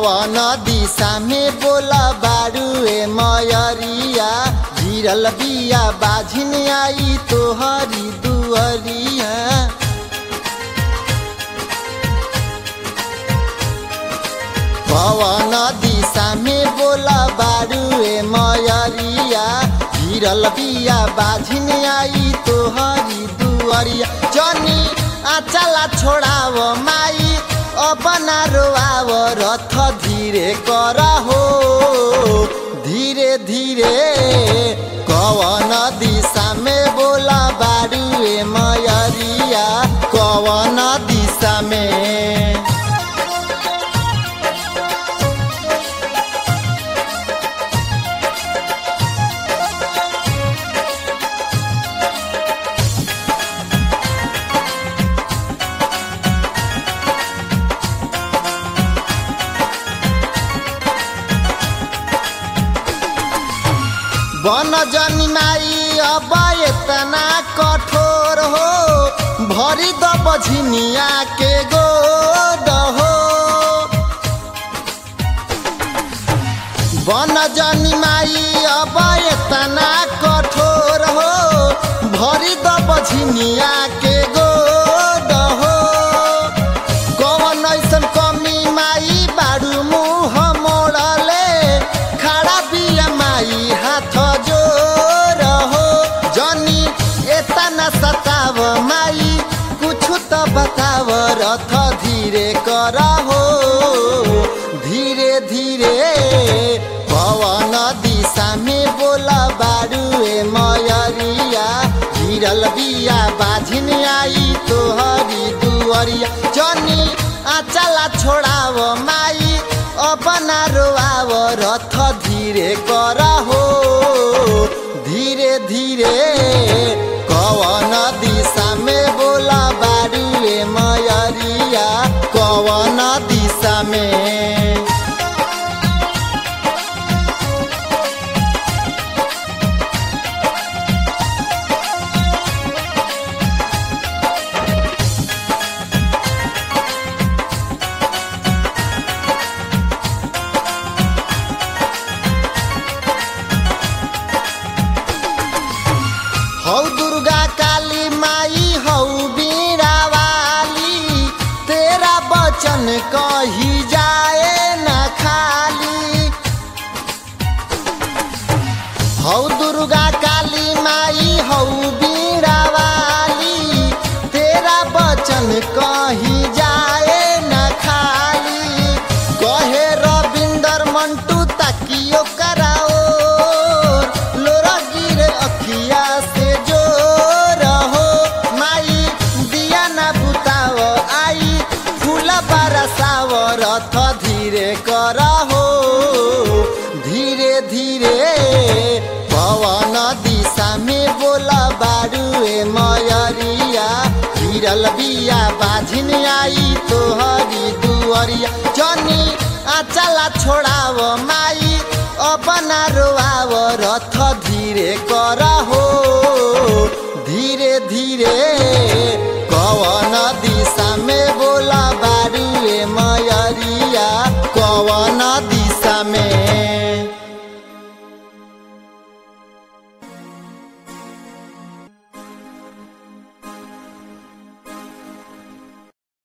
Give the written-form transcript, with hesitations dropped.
कवन दिशा में बोला बारू ए मयरिया गिरल बिया बाझिन आई तोहरी दुअरिया। कवन दिशा में बोला बारू ए मयरिया गिरल बिया बाझिन आई तोहरी दुअरिया। जनी आचला छोड़ाव माई अपना रोआव रथ धीरे कर हो धीरे धीरे। कवन दिशा में बोला बारू ए मयरिया कवन दिशा में। बन जनी माई अब इतना कठोर हो भरी द बझिनिया के गोद हो। बन जनी माई अब इतना कठोर हो भरी द बझिनिया के गोद हो। कवन ऐसन कमी माई बारू मुँह मोड़ले खड़ा बिया माई हाथ सताव माई कुछ तो बताव रथ धीरे कर हो धीरे धीरे। कवन दिशा में बोला बारू ए मयरिया गिरल बिया बाझिन आई तोहरी दुअरिया। जनी आचला छोड़ाव माई अपना रोआव रथ धीरे कर हो धीरे धीरे। कवन दिशा में बोला बारू ए मयरिया कवन दिशा में। हौ दुर्गा काली माई हौ बीड़ा वाली तेरा वचन कही जाए न खाली। हौ दुर्गा काली माई हौ बीड़ा वाली तेरा वचन कही जाए न खाली। कहे रविंदर मंटू ताकियो कराओ लोरा गिरे अखिया से रथ धीरे कर हो धीरे धीरे। कवन दिशा में बोला बारू ए मयरिया गिरल बिया बाझिन आई तोहरी दुअरिया। जनी आचला छोड़ाव माई अपना रोआव रथ धीरे कर हो धीरे धीरे।